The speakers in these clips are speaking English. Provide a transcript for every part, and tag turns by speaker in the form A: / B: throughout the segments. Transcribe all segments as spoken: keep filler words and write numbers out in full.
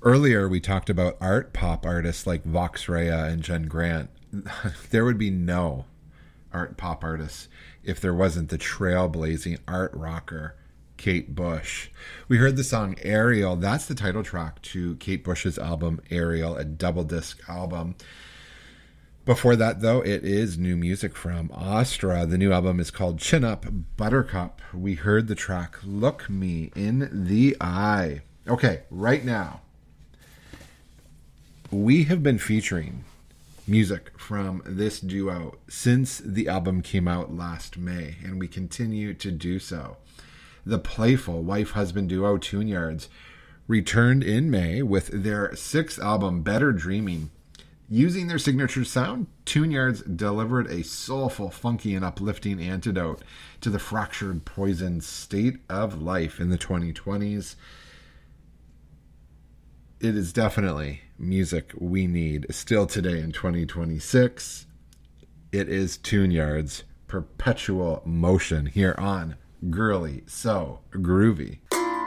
A: Earlier, we talked about art pop artists like Vox Rhea and Jen Grant. There would be no art pop artists if there wasn't the trailblazing art rocker Kate Bush. We heard the song Ariel. That's the title track to Kate Bush's album Ariel, a double disc album. Before that, though, it is new music from Astra. The new album is called Chin Up Buttercup. We heard the track Look Me in the Eye. Okay, right now, we have been featuring music from this duo since the album came out last May, and we continue to do so. The playful wife-husband duo Tune Yards returned in May with their sixth album, Better Dreaming. Using their signature sound, Tune Yards delivered a soulful, funky, and uplifting antidote to the fractured, poisoned state of life in the twenty twenties. It is definitely music we need still today in twenty twenty-six. It is Tune Yards' Perpetual Motion here on Girly So Groovy.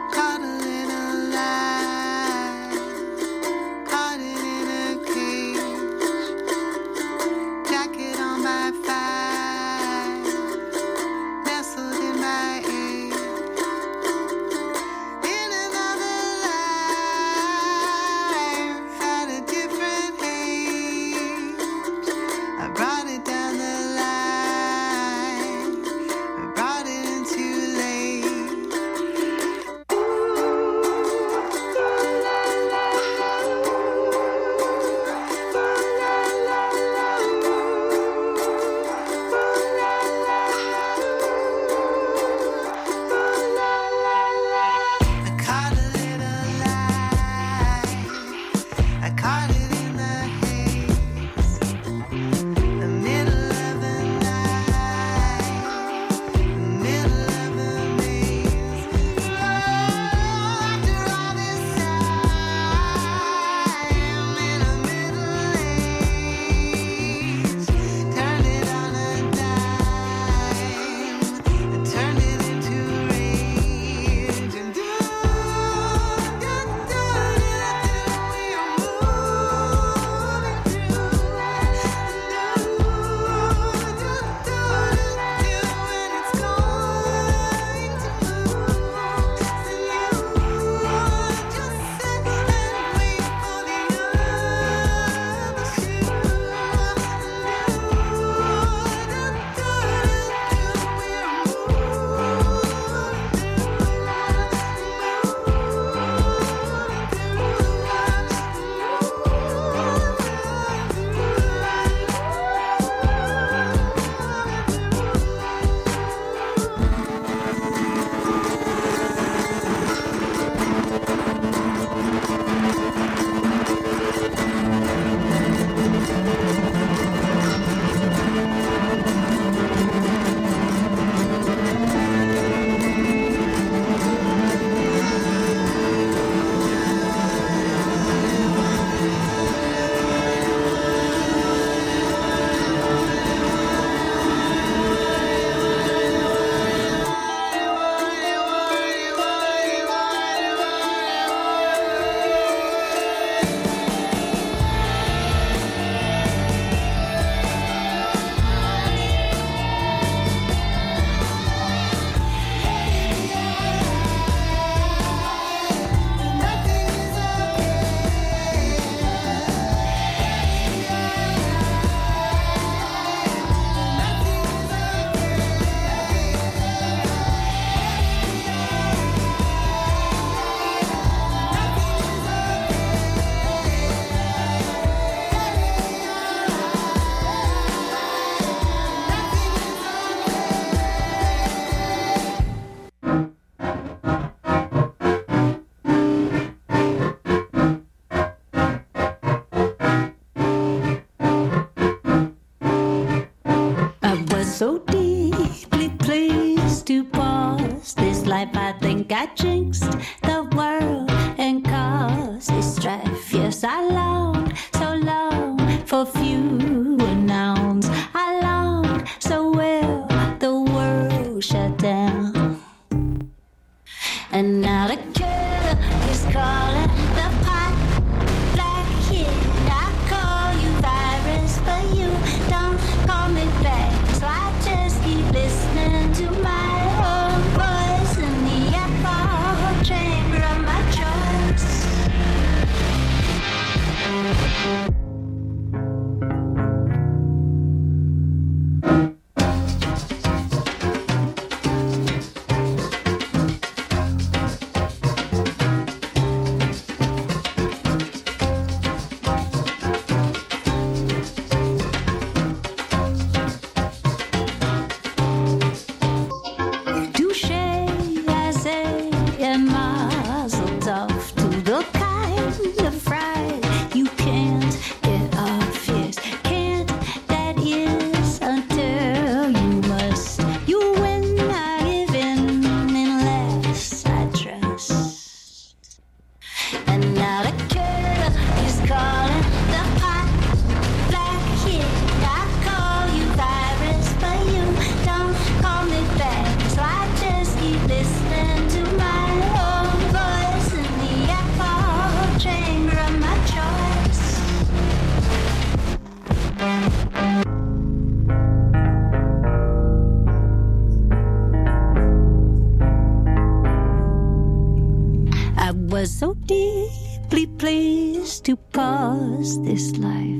B: So deeply pleased to pause this life. I think I jinxed the world and caused this strife. Yes, I longed so long for fewer nouns. I longed so well the world shut down. And now the killer is calling, the pot pleased to pause this life.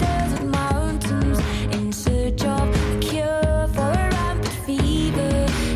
C: In search of a cure for a rampant fever.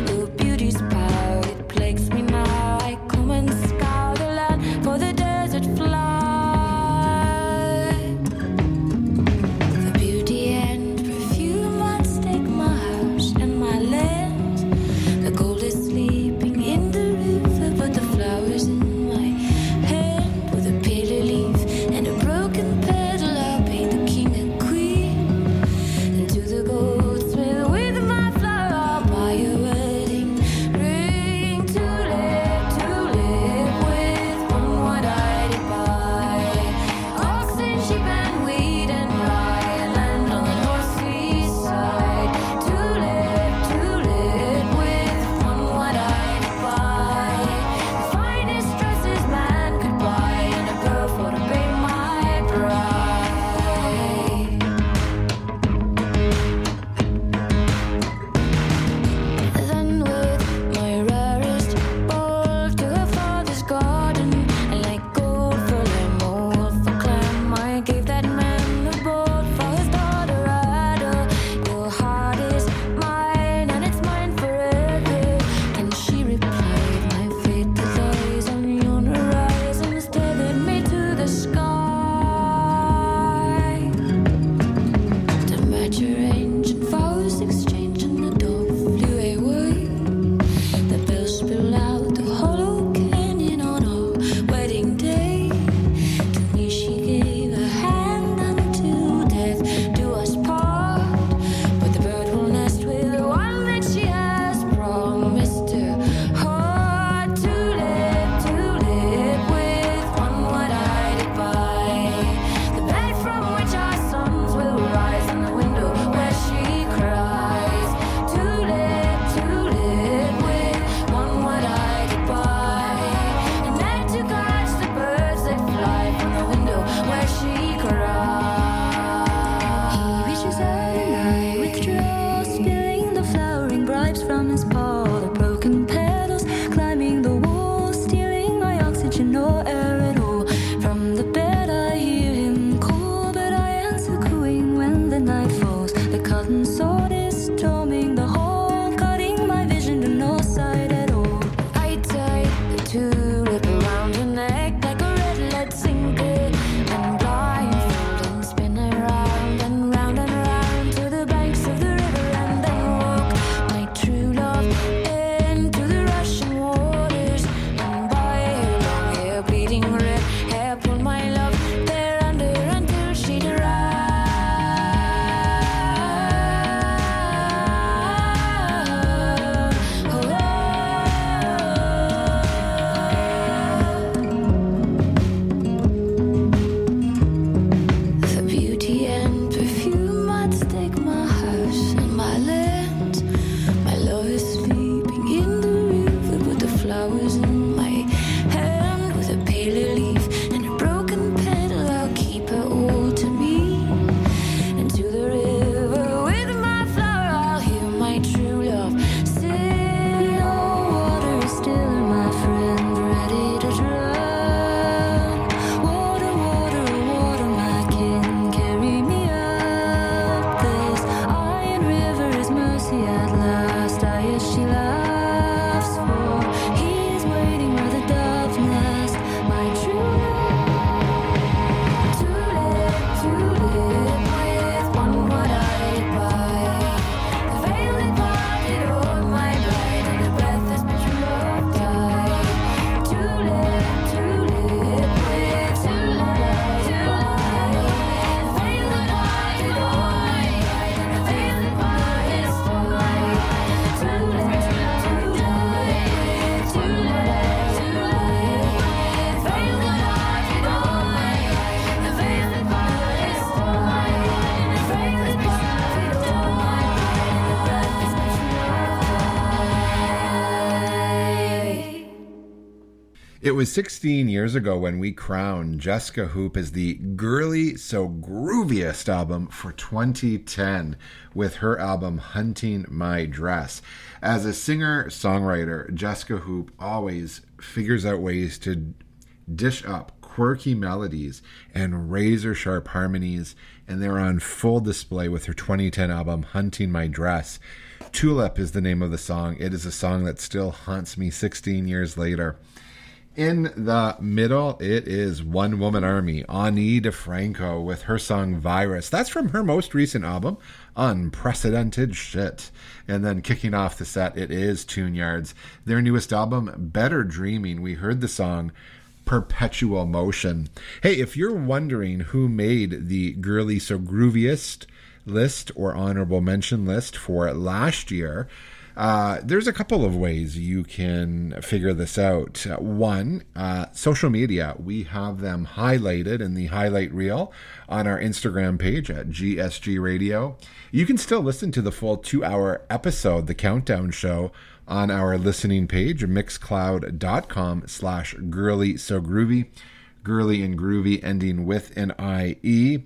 A: It was sixteen years ago when we crowned Jessica Hoop as the Girly So Grooviest album for twenty ten with her album Hunting My Dress. As a singer-songwriter, Jessica Hoop always figures out ways to dish up quirky melodies and razor-sharp harmonies, and they're on full display with her twenty ten album Hunting My Dress. Tulip is the name of the song. It is a song that still haunts me sixteen years later. In the middle, it is One Woman Army, Ani DeFranco with her song Virus. That's from her most recent album, Unprecedented Shit. And then kicking off the set, it is Tune Yards. Their newest album, Better Dreaming. We heard the song Perpetual Motion. Hey, if you're wondering who made the Girly So Grooviest list or honorable mention list for last year, Uh, there's a couple of ways you can figure this out. Uh, one, uh, social media. We have them highlighted in the highlight reel on our Instagram page at G S G Radio. You can still listen to the full two-hour episode, the Countdown Show, on our listening page, mixcloud.com slash girly so groovy, girly and groovy ending with an I E.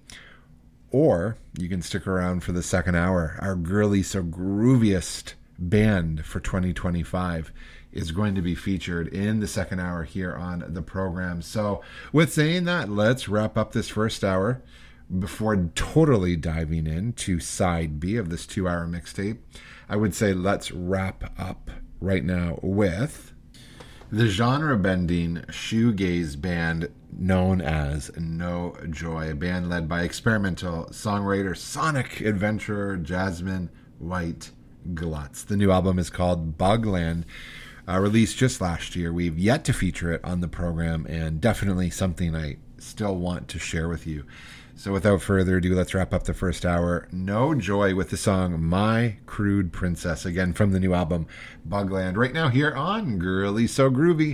A: Or you can stick around for the second hour. Our Girly So Grooviest band for twenty twenty-five is going to be featured in the second hour here on the program. So with saying that, let's wrap up this first hour before totally diving into side B of this two-hour mixtape. I would say let's wrap up right now with the genre-bending shoegaze band known as No Joy, a band led by experimental songwriter, sonic adventurer Jasmine White Glutz. The new album is called Bugland, uh, released just last year. We've yet to feature it on the program, and definitely something I still want to share with you. So without further ado, let's wrap up the first hour. No Joy with the song My Crude Princess, again from the new album Bugland, right now here on Girly So Groovy.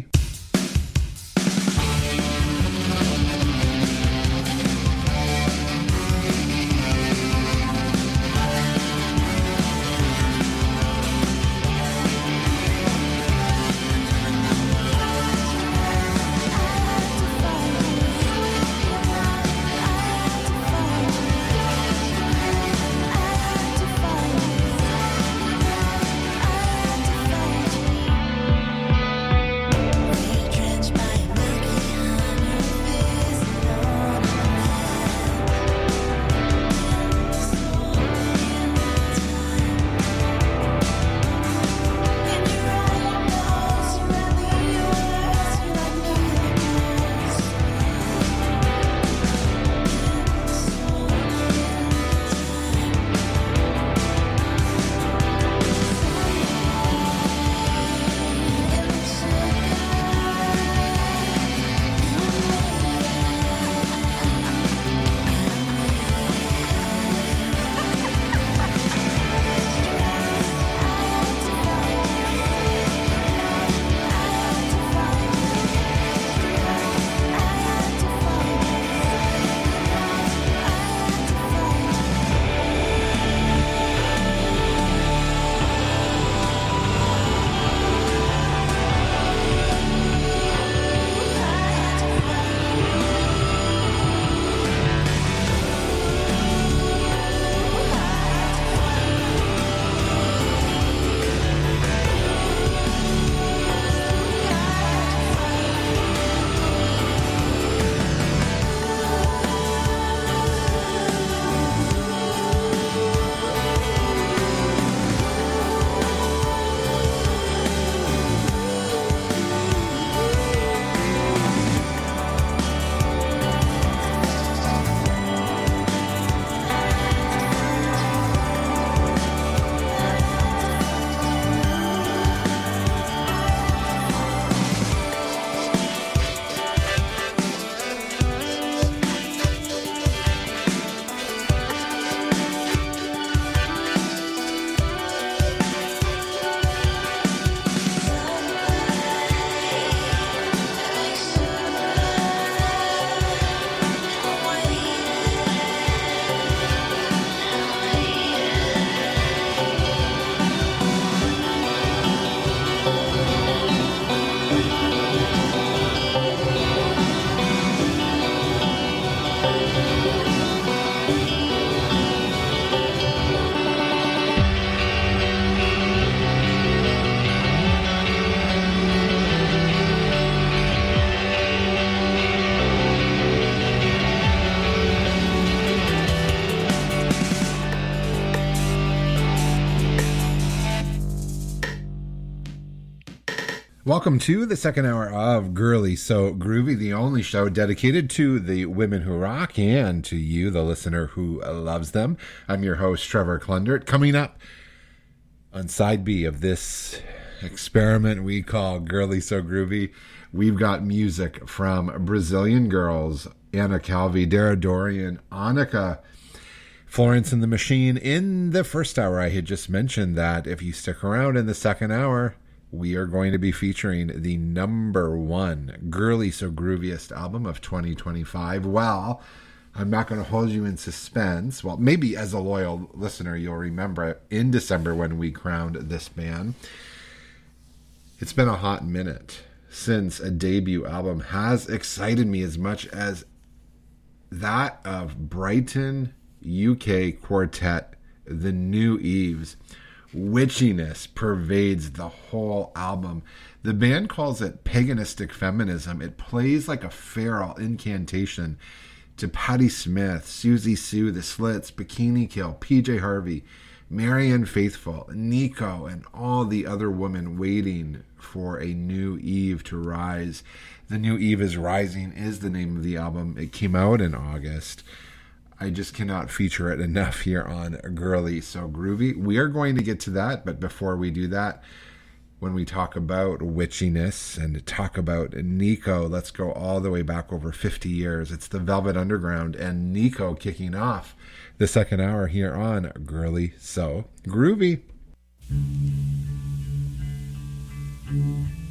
A: Welcome to the second hour of Girly So Groovy, the only show dedicated to the women who rock and to you, the listener who loves them. I'm your host, Trevor Klundert. Coming up on side B of this experiment we call Girly So Groovy, we've got music from Brazilian girls, Ana Calvi, Dara Dorian, Annika, Florence and the Machine. In the first hour, I had just mentioned that if you stick around in the second hour, we are going to be featuring the number one Girly So Grooviest album of twenty twenty-five. Well, I'm not going to hold you in suspense. Well, maybe as a loyal listener, you'll remember in December when we crowned this band. It's been a hot minute since a debut album has excited me as much as that of Brighton U K quartet, The New Eves. Witchiness pervades the whole album. The band calls it paganistic feminism. It plays like a feral incantation to Patti Smith, Susie Sue, The Slits, Bikini Kill, P J Harvey, Marianne Faithfull, Nico, and all the other women waiting for a new Eve to rise. The New Eve is Rising is the name of the album. It came out in August. I just cannot feature it enough here on Girly So Groovy. We are going to get to that, but before we do that, when we talk about witchiness and talk about Nico, let's go all the way back over fifty years. It's the Velvet Underground and Nico kicking off the second hour here on Girly So Groovy.